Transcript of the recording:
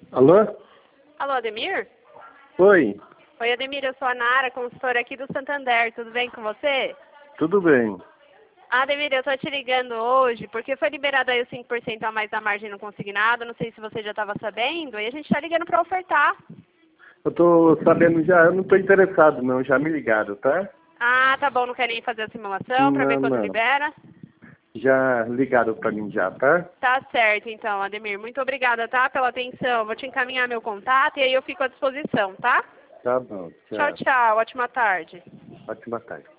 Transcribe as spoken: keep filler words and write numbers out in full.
Alô? Alô, Ademir? Oi, Oi, Ademir, eu sou a Nara, consultora aqui do Santander. Tudo bem com você? tudo bem. Ademir, eu tô te ligando hoje porque foi liberado aí os cinco por cento a mais da margem no consignado. Não sei se você já estava sabendo. E a gente tá ligando para ofertar. Eu tô sabendo já, eu não tô interessado não, já me ligaram, tá? Ah, tá bom. Não quer nem fazer a simulação para ver Não, quando não. libera? Já ligaram pra mim já, tá? Tá certo, então, Ademir. Muito obrigada, tá, pela atenção. Vou te encaminhar meu contato e aí eu fico à disposição, tá? Tá bom, Tchau, tchau. tchau. Ótima tarde. Ótima tarde.